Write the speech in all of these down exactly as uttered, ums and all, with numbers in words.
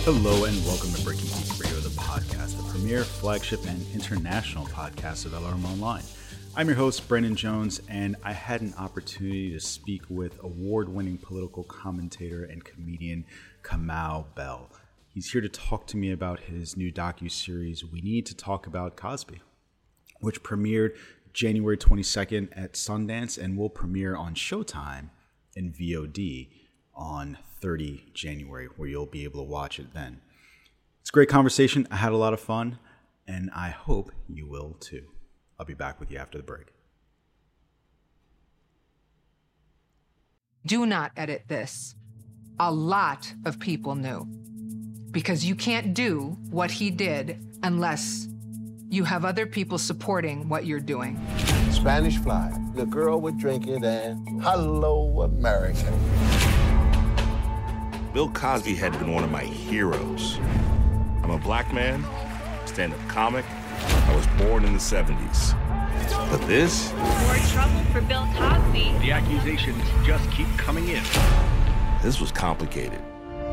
Hello and welcome to Breaking Geeks Radio, the podcast, the premier flagship and international podcast of L R M Online. I'm your host, Brendan Jones, and I had an opportunity to speak with award-winning political commentator and comedian Kamau Bell. He's here to talk to me about his new docuseries, We Need to Talk About Cosby, which premiered January twenty-second at Sundance and will premiere on Showtime in V O D on the thirtieth of January, where you'll be able to watch it then. It's a great conversation. I had a lot of fun, and I hope you will too. I'll be back with you after the break. Do not edit this. A lot of people knew. Because you can't do what he did unless you have other people supporting what you're doing. Spanish Fly, the girl with drink it and hello America. Bill Cosby had been one of my heroes. I'm a black man, stand-up comic. I was born in the seventies. But this? More trouble for Bill Cosby. The accusations just keep coming in. This was complicated.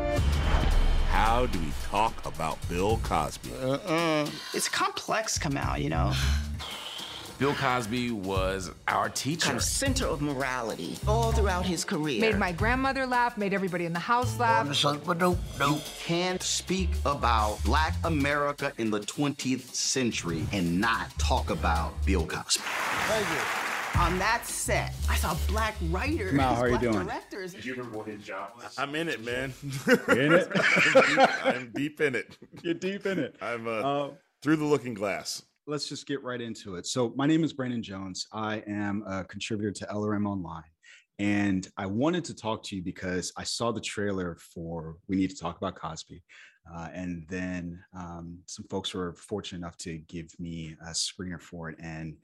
How do we talk about Bill Cosby? Uh-uh. It's complex, Kamau, you know. Bill Cosby was our teacher. Kind of center of morality all throughout his career. Made my grandmother laugh, made everybody in the house laugh. You can't speak about Black America in the twentieth century and not talk about Bill Cosby. Thank you. On that set, I saw black writers, Kamau, how are you black doing? directors. Did you remember what his job was? I'm in it, man. You in it? I'm, deep, I'm deep in it. You're deep in it. I'm uh, Uh, through the looking glass. let's just get right into it. So my name is Brandon Jones. I am a contributor to L R M Online. And I wanted to talk to you because I saw the trailer for We Need to Talk About Cosby. Uh, and then um, some folks were fortunate enough to give me a screener for it. And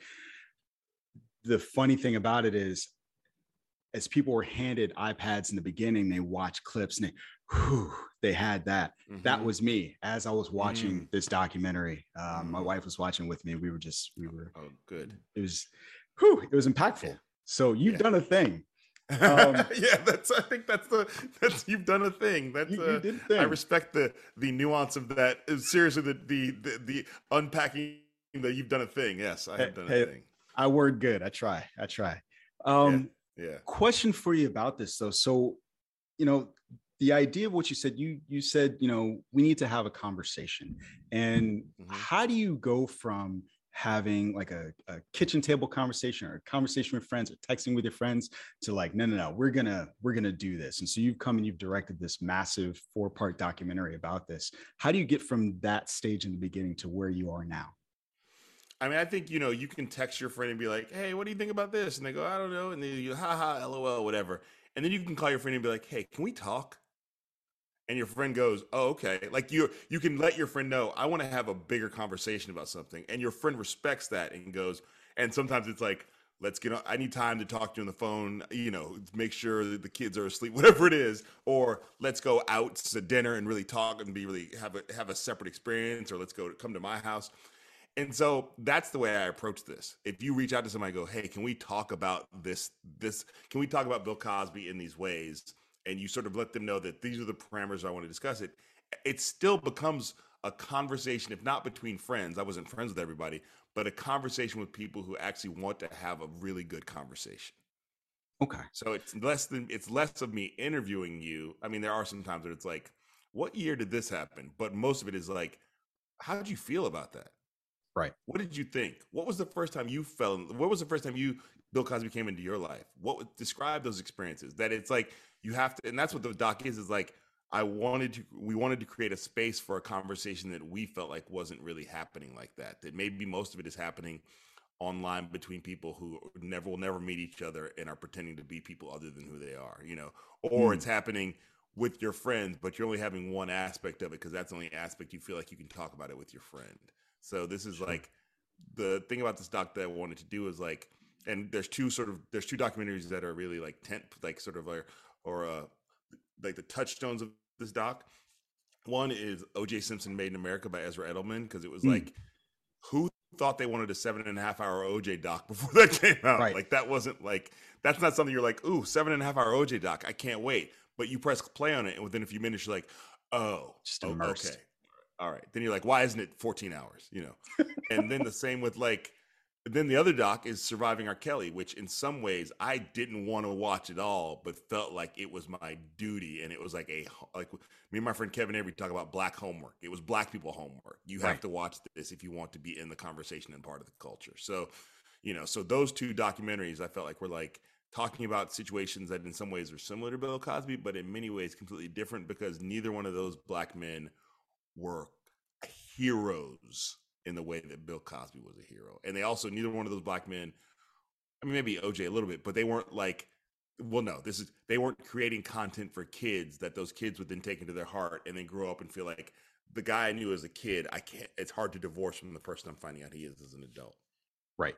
the funny thing about it is, as people were handed iPads in the beginning, they watched clips and they, whew, they had that. Mm-hmm. That was me as I was watching mm-hmm. this documentary. Um, mm-hmm. My wife was watching with me. We were just, we were. Oh, good. It was, whew, it was impactful. Yeah. So you've yeah. done a thing. Um, yeah, that's. I think that's the. That's you've done a thing. That's. You, uh, you did a thing. I respect the the nuance of that. Seriously, the the the, the unpacking that you've done a thing. Yes, I have hey, done hey, a thing. I word good. I try. I try. Um, yeah. yeah. Question for you about this though. So, you know, the idea of what you said. You you said, you know, we need to have a conversation. And mm-hmm. how do you go from having like a, a kitchen table conversation or a conversation with friends or texting with your friends to like, no, no, no, we're gonna, we're gonna do this. And so you've come and you've directed this massive four part documentary about this. How do you get from that stage in the beginning to where you are now? I mean, I think, you know, you can text your friend and be like, hey, what do you think about this? And they go, I don't know. And then you, ha ha, lol, whatever. And then you can call your friend and be like, hey, can we talk? And your friend goes, oh, okay. Like you you can let your friend know, I want to have a bigger conversation about something. And your friend respects that and goes, and sometimes it's like, let's get on, I need time to talk to you on the phone, you know, make sure that the kids are asleep, whatever it is. Or let's go out to dinner and really talk and be really have a have a separate experience, or let's go to, come to my house. And so that's the way I approach this. If you reach out to somebody and go, hey, can we talk about this, this, can we talk about Bill Cosby in these ways? And you sort of let them know that these are the parameters I want to discuss it, it still becomes a conversation, if not between friends. I wasn't friends with everybody, but a conversation with people who actually want to have a really good conversation. Okay. So it's less than, it's less of me interviewing you. I mean, there are some times where it's like, what year did this happen? But most of it is like, how did you feel about that? Right. What did you think? What was the first time you felt, what was the first time you, Bill Cosby came into your life? What describe those experiences? That it's like, you have to, and that's what the doc is, is like, I wanted to, we wanted to create a space for a conversation that we felt like wasn't really happening like that. That maybe most of it is happening online between people who never will never meet each other and are pretending to be people other than who they are, you know, or mm. it's happening with your friends, but you're only having one aspect of it because that's the only aspect you feel like you can talk about it with your friend. So this is sure. like, the thing about this doc that I wanted to do is like, and there's two sort of, there's two documentaries that are really like tent, like sort of like, or uh, like the touchstones of this doc. One is O J Simpson Made in America by Ezra Edelman, because it was mm. like, who thought they wanted a seven and a half hour O J doc before that came out? Right. Like that wasn't like, that's not something you're like, ooh, seven and a half hour O J doc, I can't wait. But you press play on it, and within a few minutes, you're like, Oh, just oh, immersed. Okay. All right. Then you're like, why isn't it fourteen hours? You know? And then the same with like, then the other doc is Surviving R. Kelly, which in some ways I didn't want to watch at all, but felt like it was my duty. And it was like a, like me and my friend Kevin Avery talk about black homework. It was black people homework. You have Right. to watch this if you want to be in the conversation and part of the culture. So, you know, so those two documentaries I felt like were like talking about situations that in some ways are similar to Bill Cosby, but in many ways completely different because neither one of those black men were heroes in the way that Bill Cosby was a hero. And they also, neither one of those black men, I mean, maybe O J a little bit, but they weren't like, well, no, this is, they weren't creating content for kids that those kids would then take into their heart and then grow up and feel like the guy I knew as a kid, I can't, it's hard to divorce from the person I'm finding out he is as an adult. Right.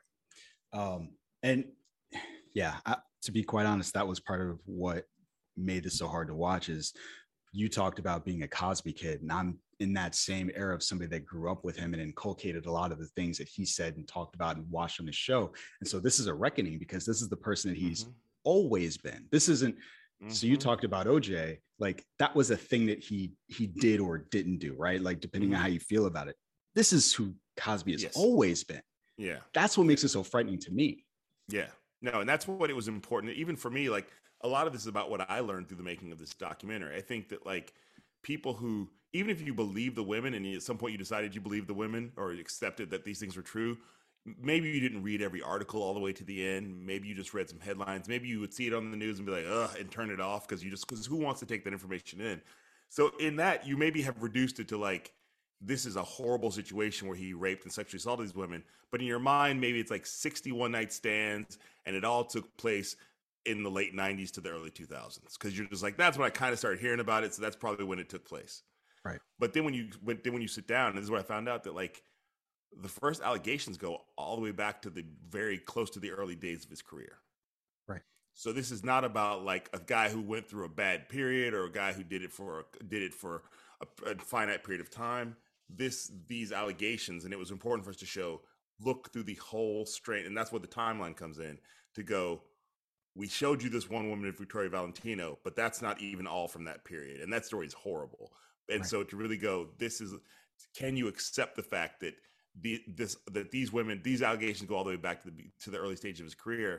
Um, and yeah, I, to be quite honest, that was part of what made this so hard to watch is you talked about being a Cosby kid, and I'm in that same era of somebody that grew up with him and inculcated a lot of the things that he said and talked about and watched on the show. And so this is a reckoning because this is the person that he's mm-hmm. always been. This isn't, mm-hmm. so you talked about O J, like that was a thing that he, he did or didn't do, right? Like depending mm-hmm. on how you feel about it, this is who Cosby has yes. always been. Yeah. That's what makes it so frightening to me. Yeah, no. And that's what it was important. Even for me, like a lot of this is about what I learned through the making of this documentary. I think that like people who, even if you believe the women and at some point you decided you believed the women or accepted that these things were true, maybe you didn't read every article all the way to the end. Maybe you just read some headlines. Maybe you would see it on the news and be like, ugh, and turn it off because you just, because who wants to take that information in? So in that, you maybe have reduced it to like, this is a horrible situation where he raped and sexually assaulted these women. But in your mind, maybe it's like sixty-one night stands and it all took place in the late nineties to the early two thousands. Because you're just like, that's when I kind of started hearing about it. So that's probably when it took place. Right. But then when you when, then when you sit down, and this is what I found out, that like the first allegations go all the way back to the very close to the early days of his career. Right. So this is not about like a guy who went through a bad period or a guy who did it for did it for a, a finite period of time. This these allegations, and it was important for us to show, look through the whole strain, and that's what the timeline comes in to go. We showed you this one woman, Victoria Valentino, but that's not even all from that period, and that story is horrible. And right. so to really go, this is, can you accept the fact that the this that these women, these allegations go all the way back to the to the early stage of his career,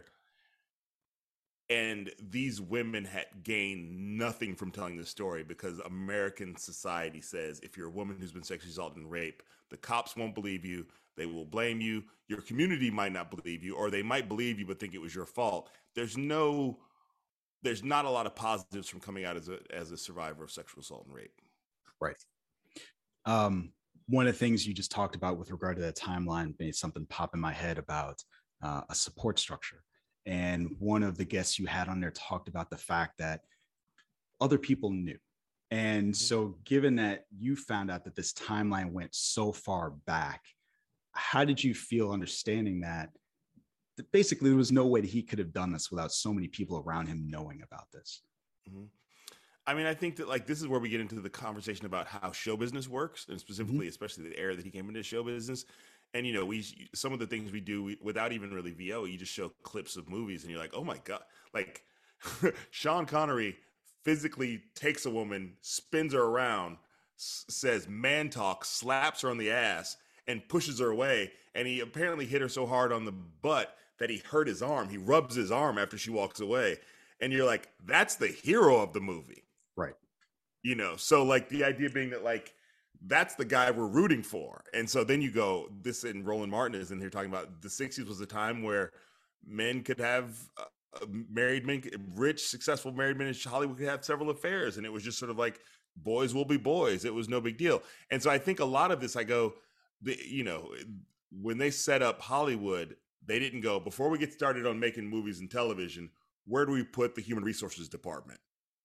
and these women had gained nothing from telling this story because American society says if you're a woman who's been sexually assaulted and raped, the cops won't believe you. They will blame you. Your community might not believe you, or they might believe you but think it was your fault. There's no, there's not a lot of positives from coming out as a as a survivor of sexual assault and rape. Right. Um, one of the things you just talked about with regard to that timeline made something pop in my head about uh, a support structure. And one of the guests you had on there talked about the fact that other people knew. And so given that you found out that this timeline went so far back, how did you feel understanding that, that basically there was no way that he could have done this without so many people around him knowing about this? Mm-hmm. I mean, I think that like this is where we get into the conversation about how show business works, and specifically, mm-hmm. especially the era that he came into show business. And, you know, we some of the things we do we, without even really V O, you just show clips of movies and you're like, oh, my God, like Sean Connery physically takes a woman, spins her around, s- says man talk, slaps her on the ass and pushes her away. And he apparently hit her so hard on the butt that he hurt his arm. He rubs his arm after she walks away. And you're like, that's the hero of the movie. Right. You know, so like the idea being that like, that's the guy we're rooting for. And so then you go, this, and Roland Martin is in here talking about the sixties was a time where men could have uh, married men, rich, successful married men in Hollywood could have several affairs. And it was just sort of like, boys will be boys. It was no big deal. And so I think a lot of this, I go, the, you know, when they set up Hollywood, they didn't go, before we get started on making movies and television, where do we put the human resources department?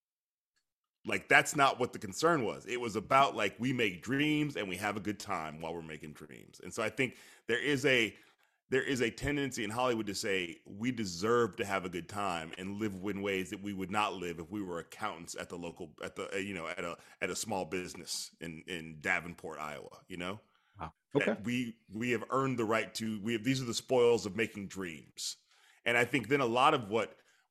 Like, that's not what the concern was. It was about, like, we make dreams and we have a good time while we're making dreams. And so I think there is a there is a tendency in Hollywood to say we deserve to have a good time and live in ways that we would not live if we were accountants at the local, at the, you know, at a at a small business in, in Davenport, Iowa, you know? Wow. Okay. That we we have earned the right to, we have, these are the spoils of making dreams. And I think then a lot of what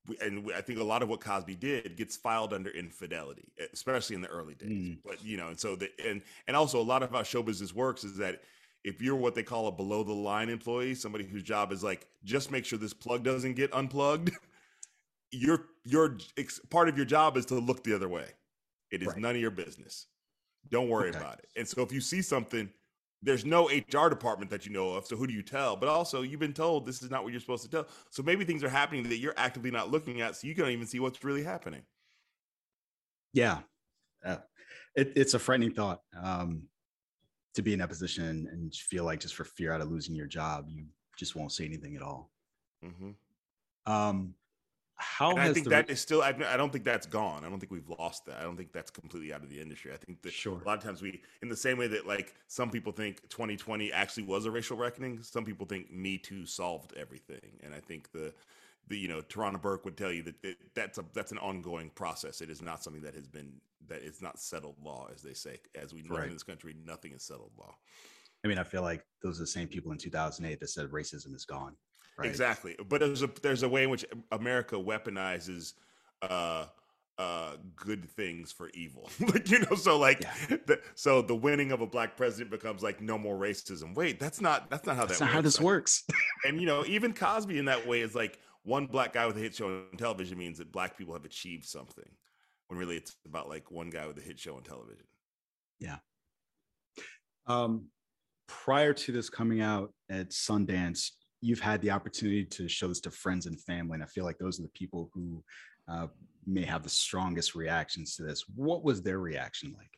and I think a lot of what Cosby did gets filed under infidelity, especially in the early days. Mm. But, you know, and so the, and, and also a lot of how show business works is that if you're what they call a below the line employee, somebody whose job is like, just make sure this plug doesn't get unplugged. Your, your part of your job is to look the other way. It is right. None of your business. Don't worry okay. about it. And so if you see something, there's no H R department that you know of. So who do you tell? But also you've been told this is not what you're supposed to tell. So maybe things are happening that you're actively not looking at. So you can't even see what's really happening. Yeah. Uh, it, it's a frightening thought um, to be in that position and feel like just for fear out of losing your job, you just won't say anything at all. Mm-hmm. Um, How and has I think the... that is still, I, I don't think that's gone. I don't think we've lost that. I don't think that's completely out of the industry. I think that sure. a lot of times we, in the same way that like some people think twenty twenty actually was a racial reckoning, some people think Me Too solved everything. And I think the, the you know, Tarana Burke would tell you that it, that's a that's an ongoing process. It is not something that has been, that is not settled law, as they say. As we know right. in this country, nothing is settled law. I mean, I feel like those are the same people in two thousand eight that said racism is gone. Right. Exactly, but there's a there's a way in which America weaponizes uh, uh, good things for evil. Like you know, so like yeah. the, so the winning of a black president becomes like no more racism. Wait, that's not that's not how that's that not works. how this works. And you know, even Cosby in that way is like one black guy with a hit show on television means that black people have achieved something, when really it's about like one guy with a hit show on television. Yeah. Um, prior to this coming out at Sundance, you've had the opportunity to show this to friends and family. And I feel like those are the people who uh, may have the strongest reactions to this. What was their reaction like?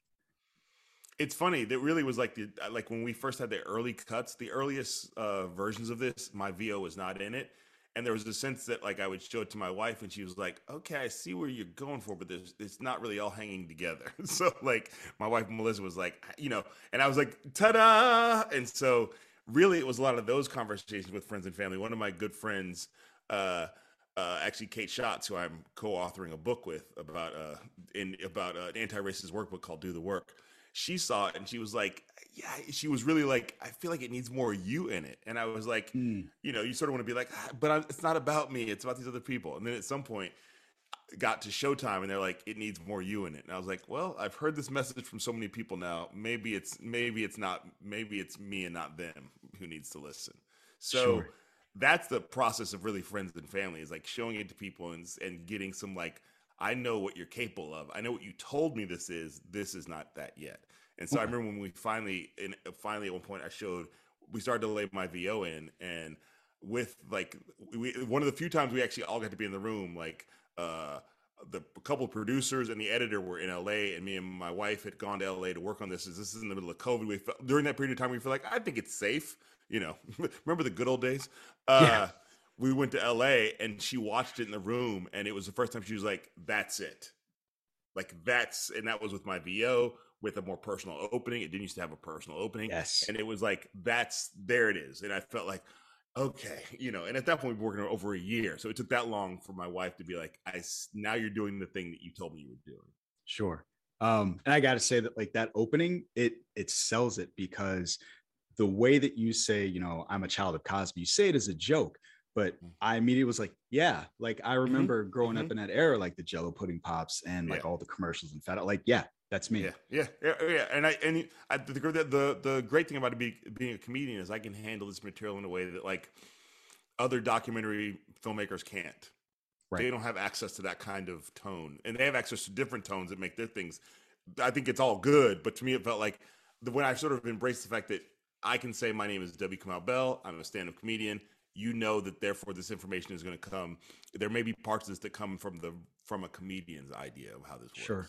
It's funny. That really was like the, like when we first had the early cuts, the earliest uh, versions of this, my V O was not in it. And there was a sense that like I would show it to my wife and she was like, okay, I see where you're going for, but there's, it's not really all hanging together. So like my wife, Melissa, was like, you know, and I was like, ta-da. And so really, it was a lot of those conversations with friends and family. One of my good friends, uh, uh, actually Kate Schatz, who I'm co-authoring a book with about uh, in about uh, an anti-racist workbook called Do the Work. She saw it and she was like, yeah, she was really like, I feel like it needs more you in it. And I was like, mm. you know, you sort of want to be like, ah, but I'm, it's not about me. It's about these other people. And then at some point, got to Showtime and they're like, it needs more you in it. And I was like, well, I've heard this message from so many people now. Maybe it's maybe it's not maybe it's me and not them who needs to listen. So sure. That's the process of really friends and family, is like showing it to people and and getting some like, I know what you're capable of. I know what you told me this is. This is not that yet. And so okay. I remember when we finally in finally at one point I showed we started to lay my V O in, and with like we, one of the few times we actually all got to be in the room, like uh the couple of producers and the editor were in L A, and me and my wife had gone to L A to work on this. Is this is in the middle of COVID? We felt, during that period of time we feel like I think it's safe. You know, remember the good old days? Uh, yeah. We went to L A and she watched it in the room, and it was the first time she was like, "That's it." Like that's, and that was with my V O with a more personal opening. It didn't used to have a personal opening. Yes, and it was like that's there it is, and I felt like. Okay, you know, and at that point we were working over a year, so it took that long for my wife to be like, "I now you're doing the thing that you told me you were doing." Sure, um, and I got to say that like that opening, it it sells it, because the way that you say, you know, I'm a child of Cosby, you say it as a joke, but mm-hmm. I immediately was like, yeah, like I remember mm-hmm. growing mm-hmm. up in that era, like the Jello pudding pops and like yeah. all the commercials and fat, like yeah. That's me. Yeah, yeah, yeah, yeah. And I and I, the, the the great thing about being being a comedian is I can handle this material in a way that like other documentary filmmakers can't. Right. They don't have access to that kind of tone, and they have access to different tones that make their things. I think it's all good, but to me, it felt like the, when I sort of embraced the fact that I can say my name is W. Kamau Bell, I'm a stand-up comedian. You know that therefore this information is going to come. There may be parts of this that come from the from a comedian's idea of how this works. Sure.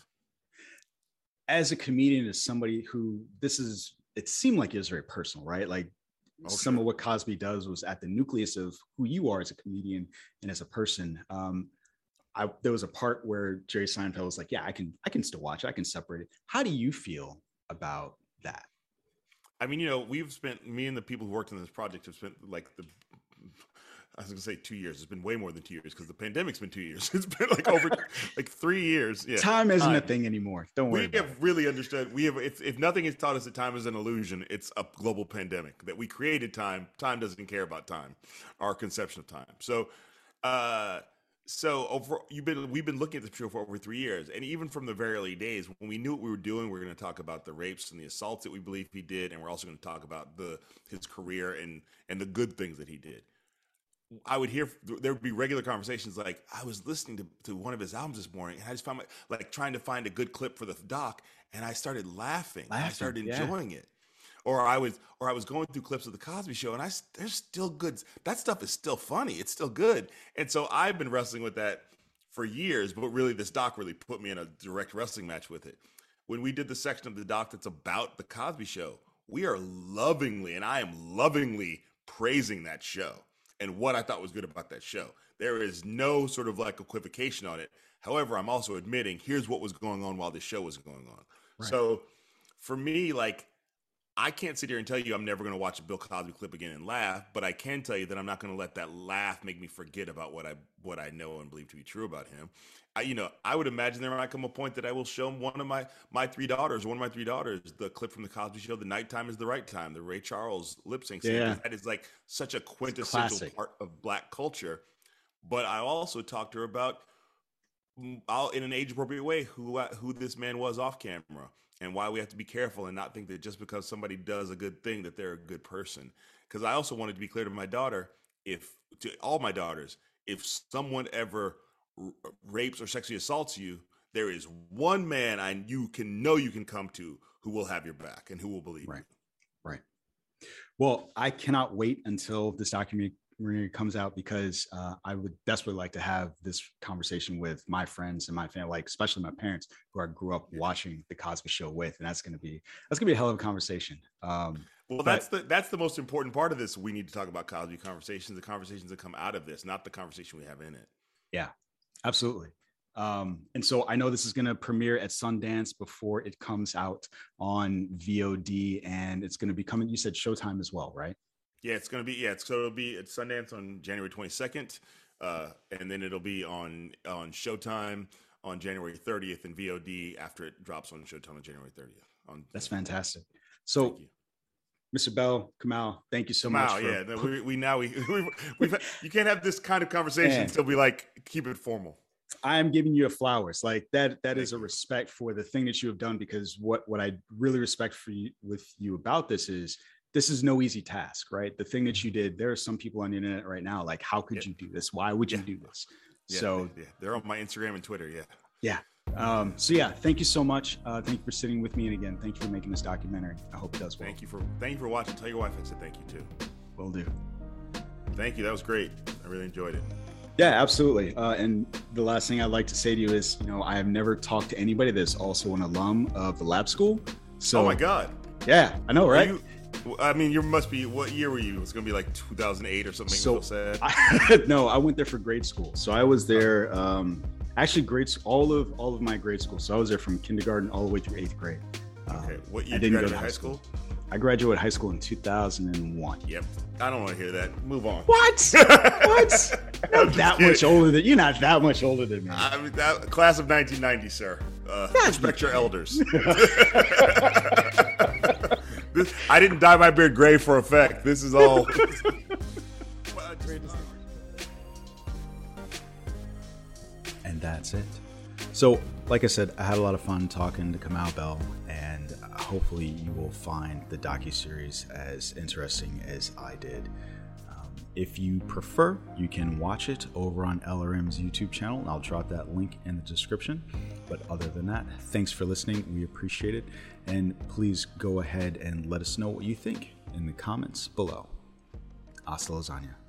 As a comedian, as somebody who this is, it seemed like it was very personal, right? Like okay. some of what Cosby does was at the nucleus of who you are as a comedian and as a person. Um, I, there was a part where Jerry Seinfeld was like, yeah, I can, I can still watch it. I can separate it. How do you feel about that? I mean, you know, we've spent, me and the people who worked on this project have spent like the, I was going to say two years. It's been way more than two years because the pandemic's been two years. It's been like over like three years. Yeah. Time isn't time. a thing anymore. Don't worry. We about have it. really understood. We have, if, if nothing has taught us that time is an illusion, it's a global pandemic. That we created time. Time doesn't care about time, our conception of time. So, uh, So over, you've been we've been looking at the show for over three years, and even from the very early days, when we knew what we were doing, we were going to talk about the rapes and the assaults that we believe he did, and we're also going to talk about the his career and and the good things that he did. I would hear there would be regular conversations like, I was listening to, to one of his albums this morning, and I just found my, like trying to find a good clip for the doc, and I started laughing. laughing I started enjoying yeah. it. Or I was, or I was going through clips of the Cosby Show, and I there's still good. That stuff is still funny. It's still good. And so I've been wrestling with that for years. But really, this doc really put me in a direct wrestling match with it. When we did the section of the doc that's about the Cosby Show, we are lovingly, and I am lovingly praising that show and what I thought was good about that show. There is no sort of like equivocation on it. However, I'm also admitting here's what was going on while this show was going on. Right. So for me, like. I can't sit here and tell you I'm never going to watch a Bill Cosby clip again and laugh, but I can tell you that I'm not going to let that laugh make me forget about what I what I know and believe to be true about him. I, you know, I would imagine there might come a point that I will show one of my my three daughters, one of my three daughters, the clip from the Cosby Show, "The Nighttime is the Right Time," the Ray Charles lip sync scene. Yeah. That is like such a quintessential part of Black culture. But I also talked to her about, I'll, in an age appropriate way, who who this man was off camera. And why we have to be careful and not think that just because somebody does a good thing that they're a good person. Because I also wanted to be clear to my daughter, if to all my daughters, if someone ever r- rapes or sexually assaults you, there is one man I you can know you can come to who will have your back and who will believe right. you. Right. Well, I cannot wait until this documentary comes out because uh, I would desperately like to have this conversation with my friends and my family, like especially my parents who I grew up watching the Cosby Show with, and that's going to be that's going to be a hell of a conversation. Um, well, but, that's the that's the most important part of this. We need to talk about Cosby conversations, the conversations that come out of this, not the conversation we have in it. Yeah, absolutely. Um, and so I know this is going to premiere at Sundance before it comes out on V O D, and it's going to be coming. You said Showtime as well, right? Yeah, it's going to be, yeah, it's, so it'll be at Sundance on January twenty-second, uh, and then it'll be on on Showtime on January thirtieth and V O D after it drops on Showtime on January thirtieth. On, That's fantastic. So, Mister Bell, Kamau, thank you so Kamau, much. For... yeah, no, we, we now, we, we, we've, you can't have this kind of conversation until we like keep it formal. I am giving you a flowers. Like that, that is a respect for the thing that you have done, because what, what I really respect for you with you about this is, this is no easy task, right? The thing that you did, there are some people on the internet right now, like, how could yeah. you do this? Why would you yeah. do this? Yeah, so yeah, they're on my Instagram and Twitter. Yeah. Yeah. Um, so yeah, thank you so much. Uh, thank you for sitting with me. And again, thank you for making this documentary. I hope it does well. Thank you for, thank you for watching. Tell your wife I said thank you too. Will do. Thank you. That was great. I really enjoyed it. Yeah, absolutely. Uh, and the last thing I'd like to say to you is, you know, I have never talked to anybody that's also an alum of the lab school. So, oh my God. Yeah, I know, right? You, I mean, you must be, what year were you? It's going to be like two thousand eight or something. So, so sad. I, no, I went there for grade school. So I was there, um, actually grades, all of all of my grade school. So I was there from kindergarten all the way through eighth grade. Okay. What year I did didn't you go to high school? school? I graduated high school in two thousand one. Yep. I don't want to hear that. Move on. What? What? Not that kidding. much older than, you're not that much older than me. I mean, that, class of nineteen ninety, sir. Uh, respect your elders. This, I didn't dye my beard gray for effect. This is all. And that's it. So, like I said, I had a lot of fun talking to Kamau Bell, and hopefully you will find the docuseries as interesting as I did. Um, if you prefer, you can watch it over on L R M's YouTube channel, and I'll drop that link in the description. But other than that, thanks for listening. We appreciate it. And please go ahead and let us know what you think in the comments below. Hasta lasagna.